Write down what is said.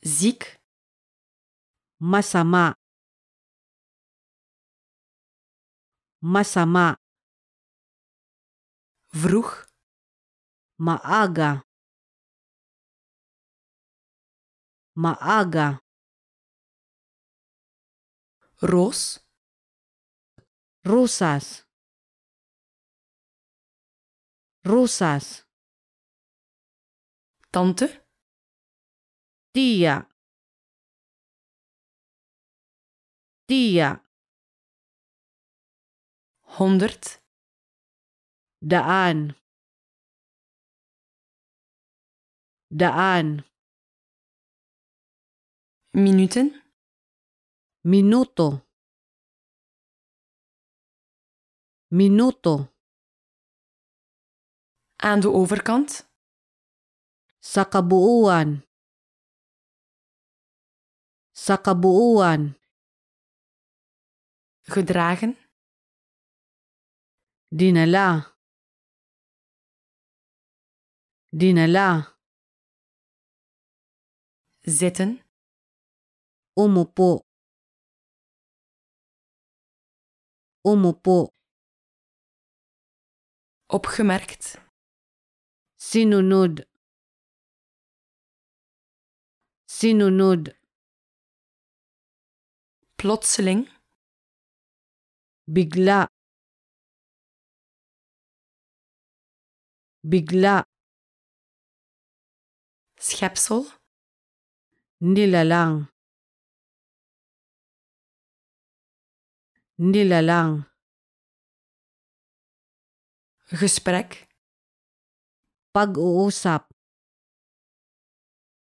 ziek, masama, masama, vroeg, maaga, maaga, roos, rosas, rosas, tante, tia, tia, 100, daan, daan, minuten, minuto, minuto, aan de overkant, sa kabuuan, sa kabuuan, gedragen, dinala, dinala, zitten, umupo, umupo, opgemerkt, sinunod, sinunod, plotseling, bigla, bigla, schepsel, nilalang, nilalang, gesprek, pag-uusap,